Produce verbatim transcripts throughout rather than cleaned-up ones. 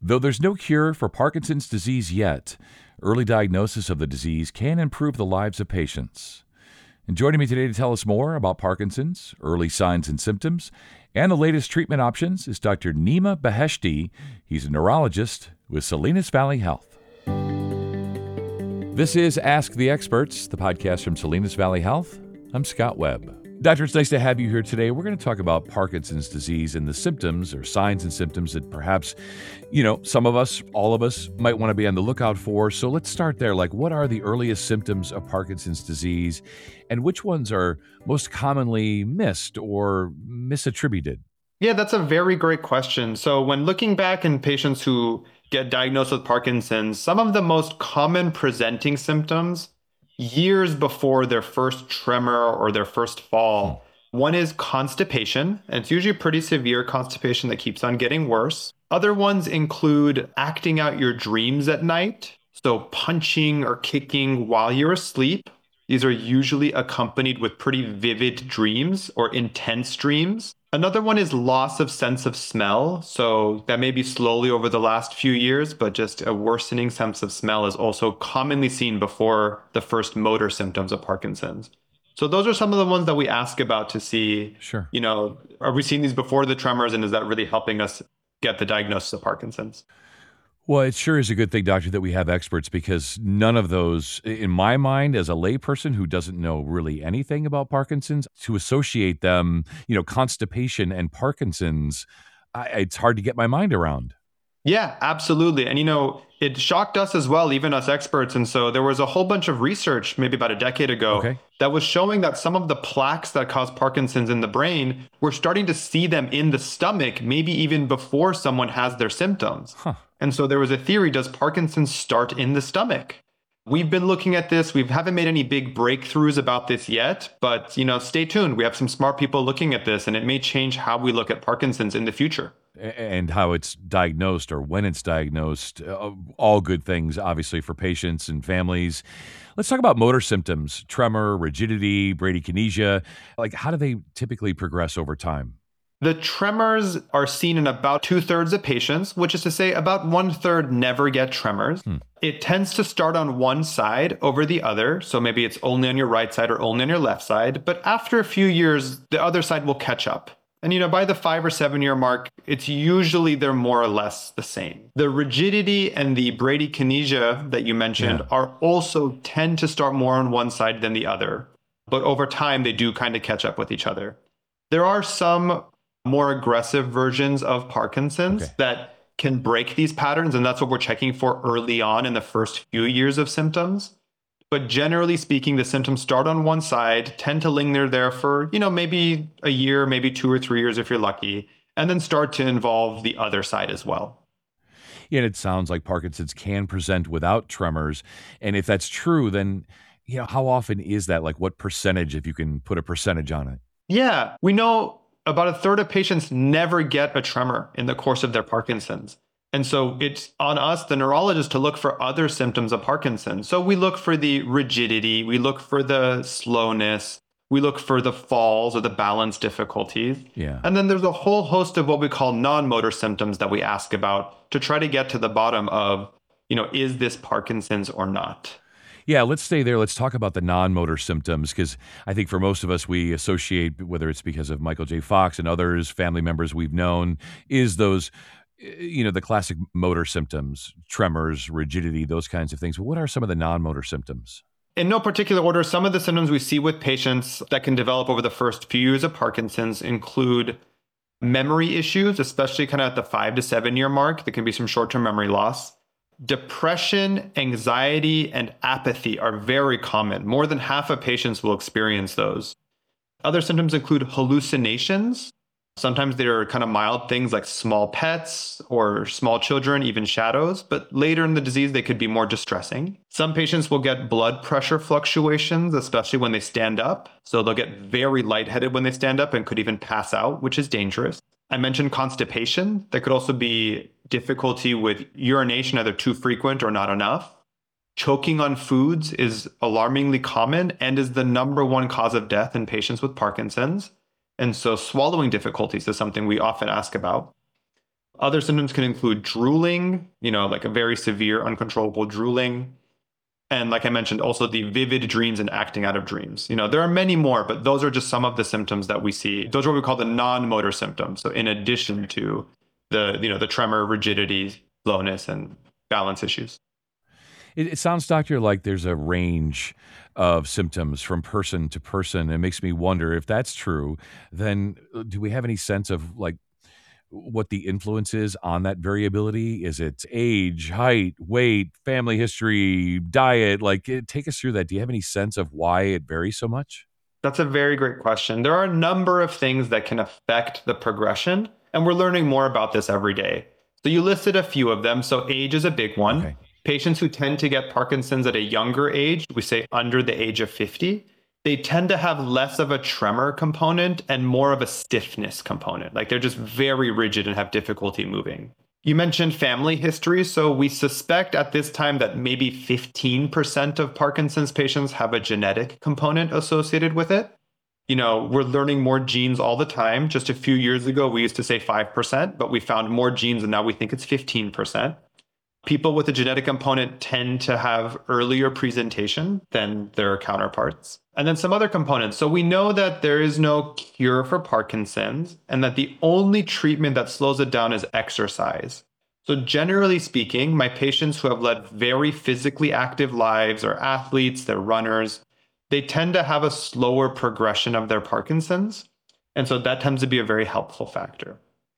Though there's no cure for Parkinson's disease yet, early diagnosis of the disease can improve the lives of patients. And joining me today to tell us more about Parkinson's, early signs and symptoms, and the latest treatment options is Doctor Nima Beheshti. He's a neurologist with Salinas Valley Health. This is Ask the Experts, the podcast from Salinas Valley Health. I'm Scott Webb. Doctor, it's nice to have you here today. We're going to talk about Parkinson's disease and the symptoms or signs and symptoms that perhaps, you know, some of us, all of us might want to be on the lookout for. So let's start there. Like, what are the earliest symptoms of Parkinson's disease and which ones are most commonly missed or misattributed? Yeah, that's a very great question. So when looking back in patients who get diagnosed with Parkinson's, some of the most common presenting symptoms years before their first tremor or their first fall. Hmm. One is constipation, and it's usually pretty severe constipation that keeps on getting worse. Other ones include acting out your dreams at night, so punching or kicking while you're asleep. These are usually accompanied with pretty vivid dreams or intense dreams. Another one is loss of sense of smell. So that may be slowly over the last few years, but just a worsening sense of smell is also commonly seen before the first motor symptoms of Parkinson's. So those are some of the ones that we ask about to see, sure, you know, are we seeing these before the tremors, and is that really helping us get the diagnosis of Parkinson's? Well, it sure is a good thing, Doctor, that we have experts, because none of those, in my mind, as a layperson who doesn't know really anything about Parkinson's, to associate them, you know, constipation and Parkinson's, I, it's hard to get my mind around. Yeah, absolutely. And, you know, it shocked us as well, even us experts. And so there was a whole bunch of research maybe about a decade ago okay. that was showing that some of the plaques that cause Parkinson's in the brain, we're starting to see them in the stomach, maybe even before someone has their symptoms. Huh. And so there was a theory, does Parkinson's start in the stomach? We've been looking at this. We haven't made any big breakthroughs about this yet, but, you know, stay tuned. We have some smart people looking at this, and it may change how we look at Parkinson's in the future. And how it's diagnosed or when it's diagnosed, uh, all good things, obviously, for patients and families. Let's talk about motor symptoms, tremor, rigidity, bradykinesia. Like, how do they typically progress over time? The tremors are seen in about two-thirds of patients, which is to say about one-third never get tremors. Hmm. It tends to start on one side over the other, so maybe it's only on your right side or only on your left side, but after a few years, the other side will catch up. And, you know, by the five or seven year mark, it's usually they're more or less the same. The rigidity and the bradykinesia that you mentioned yeah. are also tend to start more on one side than the other. But over time, they do kind of catch up with each other. There are some more aggressive versions of Parkinson's okay. that can break these patterns. And that's what we're checking for early on in the first few years of symptoms. But generally speaking, the symptoms start on one side, tend to linger there for, you know, maybe a year, maybe two or three years if you're lucky, and then start to involve the other side as well. Yeah, and it sounds like Parkinson's can present without tremors. And if that's true, then, you know, how often is that? Like, what percentage, if you can put a percentage on it? Yeah, we know about a third of patients never get a tremor in the course of their Parkinson's. And so it's on us, the neurologist, to look for other symptoms of Parkinson's. So we look for the rigidity, we look for the slowness, we look for the falls or the balance difficulties. Yeah. And then there's a whole host of what we call non-motor symptoms that we ask about to try to get to the bottom of, you know, is this Parkinson's or not? Yeah, let's stay there. Let's talk about the non-motor symptoms, because I think for most of us, we associate, whether it's because of Michael J. Fox and others, family members we've known, is those, you know, the classic motor symptoms, tremors, rigidity, those kinds of things. But what are some of the non-motor symptoms? In no particular order, some of the symptoms we see with patients that can develop over the first few years of Parkinson's include memory issues, especially kind of at the five to seven year mark. There can be some short-term memory loss. Depression, anxiety, and apathy are very common. More than half of patients will experience those. Other symptoms include hallucinations. Sometimes they're kind of mild things like small pets or small children, even shadows, but later in the disease, they could be more distressing. Some patients will get blood pressure fluctuations, especially when they stand up. So they'll get very lightheaded when they stand up and could even pass out, which is dangerous. I mentioned constipation. There could also be difficulty with urination, either too frequent or not enough. Choking on foods is alarmingly common and is the number one cause of death in patients with Parkinson's. And so swallowing difficulties is something we often ask about. Other symptoms can include drooling, you know, like a very severe uncontrollable drooling. And like I mentioned, also the vivid dreams and acting out of dreams. You know, there are many more, but those are just some of the symptoms that we see. Those are what we call the non-motor symptoms. So in addition to the, you know, the tremor, rigidity, slowness, and balance issues. It, it sounds, doctor, like there's a range of symptoms from person to person. It makes me wonder if that's true, then uh, do we have any sense of like what the influence is on that variability? Is it age, height, weight, family history, diet? Like, it, take us through that. Do you have any sense of why it varies so much? That's a very great question. There are a number of things that can affect the progression, and we're learning more about this every day. So you listed a few of them. So age is a big one. Okay. Patients who tend to get Parkinson's at a younger age, we say under the age of fifty, they tend to have less of a tremor component and more of a stiffness component. Like they're just very rigid and have difficulty moving. You mentioned family history. So we suspect at this time that maybe fifteen percent of Parkinson's patients have a genetic component associated with it. You know, we're learning more genes all the time. Just a few years ago, we used to say five percent, but we found more genes and now we think it's fifteen percent. People with a genetic component tend to have earlier presentation than their counterparts. And then some other components. So we know that there is no cure for Parkinson's and that the only treatment that slows it down is exercise. So generally speaking, my patients who have led very physically active lives or athletes, they're runners, they tend to have a slower progression of their Parkinson's. And so that tends to be a very helpful factor.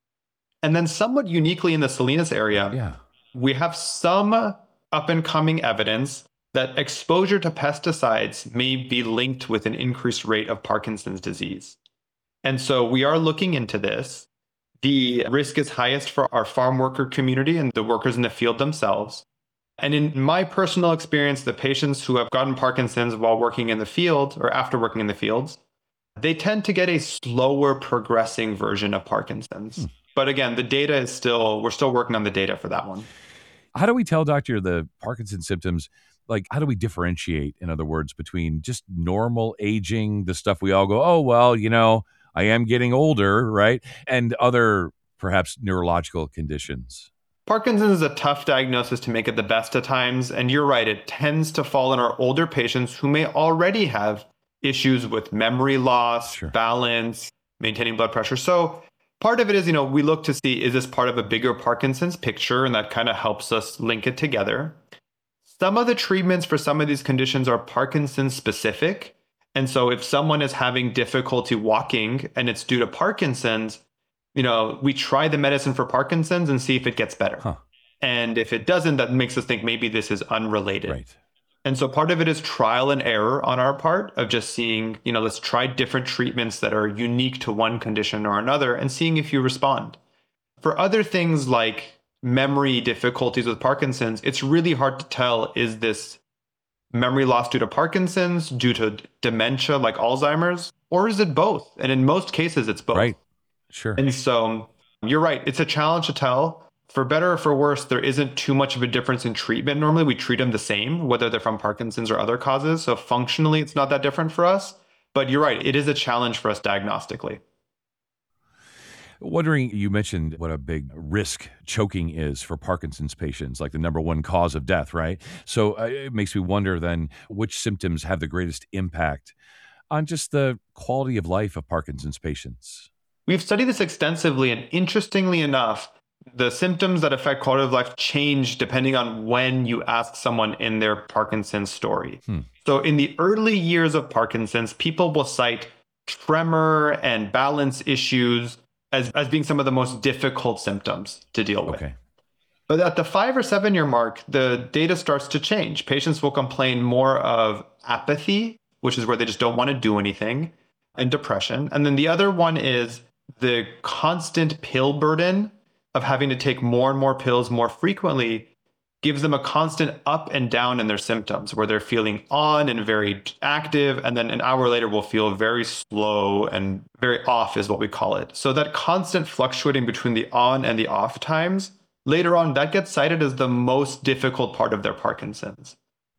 And then somewhat uniquely in the Salinas area, Yeah. we have some up and coming evidence that exposure to pesticides may be linked with an increased rate of Parkinson's disease. And so we are looking into this. The risk is highest for our farm worker community and the workers in the field themselves. And in my personal experience, the patients who have gotten Parkinson's while working in the field or after working in the fields, they tend to get a slower progressing version of Parkinson's. Hmm. But again, the data is still, we're still working on the data for that one. How do we tell, doctor, the Parkinson's symptoms? Like, how do we differentiate, in other words, between just normal aging, the stuff we all go, oh, well, you know, I am getting older, right? And other perhaps neurological conditions? Parkinson's is a tough diagnosis to make at the best of times. And you're right, it tends to fall in our older patients who may already have issues with memory loss, sure. balance, maintaining blood pressure. So part of it is, you know, we look to see, is this part of a bigger Parkinson's picture? And that kind of helps us link it together. Some of the treatments for some of these conditions are Parkinson's specific. And so if someone is having difficulty walking and it's due to Parkinson's, you know, we try the medicine for Parkinson's and see if it gets better. Huh. And if it doesn't, that makes us think maybe this is unrelated. Right. And so part of it is trial and error on our part of just seeing, you know, let's try different treatments that are unique to one condition or another and seeing if you respond. For other things like memory difficulties with Parkinson's, it's really hard to tell, is this memory loss due to Parkinson's, due to dementia like Alzheimer's, or is it both? And in most cases, it's both. Right. Sure. And so you're right. It's a challenge to tell. For better or for worse, there isn't too much of a difference in treatment. Normally, we treat them the same, whether they're from Parkinson's or other causes. So functionally, it's not that different for us. But you're right. It is a challenge for us diagnostically. Wondering, you mentioned what a big risk choking is for Parkinson's patients, like the number one cause of death, right? So uh, it makes me wonder then, which symptoms have the greatest impact on just the quality of life of Parkinson's patients? We've studied this extensively, and interestingly enough, the symptoms that affect quality of life change depending on when you ask someone in their Parkinson's story. Hmm. So in the early years of Parkinson's, people will cite tremor and balance issues as, as being some of the most difficult symptoms to deal with. Okay. But at the five or seven year mark, the data starts to change. Patients will complain more of apathy, which is where they just don't want to do anything, and depression. And then the other one is the constant pill burden of having to take more and more pills more frequently gives them a constant up and down in their symptoms, where they're feeling on and very active, and then an hour later will feel very slow and very off is what we call it. So that constant fluctuating between the on and the off times, later on, that gets cited as the most difficult part of their Parkinson's.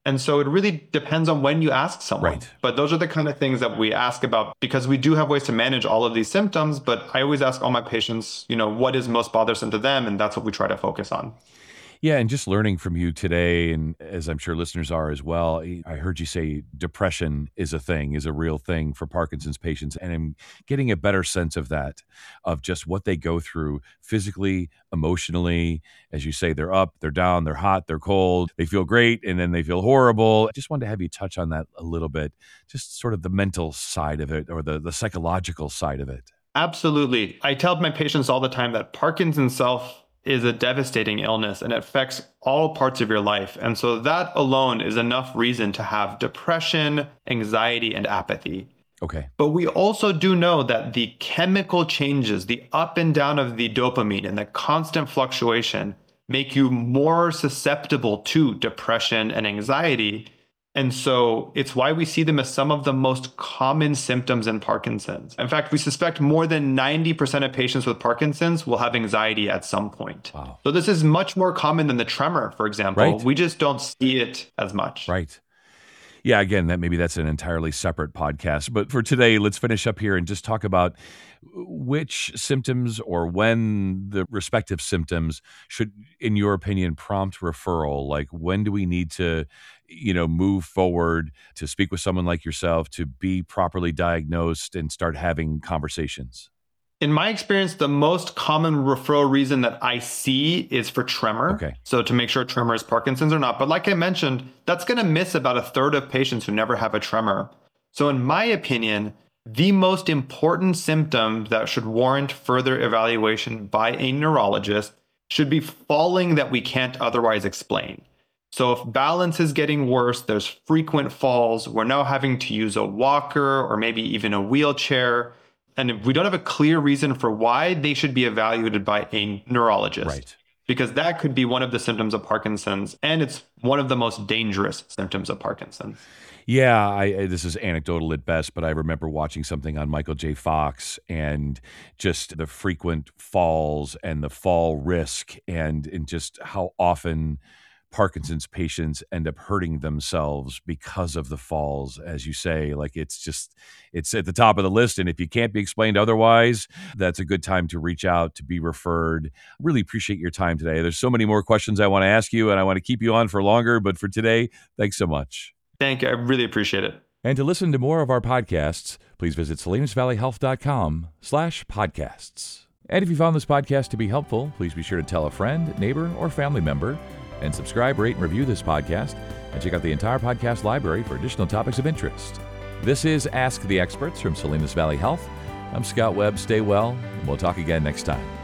And so it really depends on when you ask someone. Right. But those are the kind of things that we ask about because we do have ways to manage all of these symptoms. But I always ask all my patients, you know, what is most bothersome to them? And that's what we try to focus on. Yeah, and just learning from you today, and as I'm sure listeners are as well, I heard you say depression is a thing, is a real thing for Parkinson's patients, and I'm getting a better sense of that, of just what they go through physically, emotionally. As you say, they're up, they're down, they're hot, they're cold, they feel great, and then they feel horrible. I just wanted to have you touch on that a little bit, just sort of the mental side of it or the, the psychological side of it. Absolutely. I tell my patients all the time that Parkinson's self is a devastating illness and it affects all parts of your life. And so that alone is enough reason to have depression, anxiety, and apathy. Okay. But we also do know that the chemical changes, the up and down of the dopamine and the constant fluctuation make you more susceptible to depression and anxiety. And so it's why we see them as some of the most common symptoms in Parkinson's. In fact, we suspect more than ninety percent of patients with Parkinson's will have anxiety at some point. Wow. So this is much more common than the tremor, for example. Right. We just don't see it as much. Right. Yeah, again, that maybe that's an entirely separate podcast. But for today, let's finish up here and just talk about which symptoms or when the respective symptoms should, in your opinion, prompt referral. Like when do we need to, you know, move forward to speak with someone like yourself to be properly diagnosed and start having conversations? In my experience, the most common referral reason that I see is for tremor. Okay. So to make sure tremor is Parkinson's or not. But like I mentioned, that's going to miss about a third of patients who never have a tremor. So in my opinion, the most important symptom that should warrant further evaluation by a neurologist should be falling that we can't otherwise explain. So if balance is getting worse, there's frequent falls, we're now having to use a walker or maybe even a wheelchair. And if we don't have a clear reason for why, they should be evaluated by a neurologist. Right. Because that could be one of the symptoms of Parkinson's, and it's one of the most dangerous symptoms of Parkinson's. Yeah, I, this is anecdotal at best, but I remember watching something on Michael J. Fox and just the frequent falls and the fall risk and, and just how often Parkinson's patients end up hurting themselves because of the falls. As you say, like it's just, it's at the top of the list. And if you can't be explained otherwise, that's a good time to reach out, to be referred. Really appreciate your time today. There's so many more questions I want to ask you and I want to keep you on for longer, but for today, thanks so much. Thank you. I really appreciate it. And to listen to more of our podcasts, please visit salinas-valley-health.com slash podcasts. And if you found this podcast to be helpful, please be sure to tell a friend, neighbor, or family member, and subscribe, rate, and review this podcast, and check out the entire podcast library for additional topics of interest. This is Ask the Experts from Salinas Valley Health. I'm Scott Webb. Stay well, and we'll talk again next time.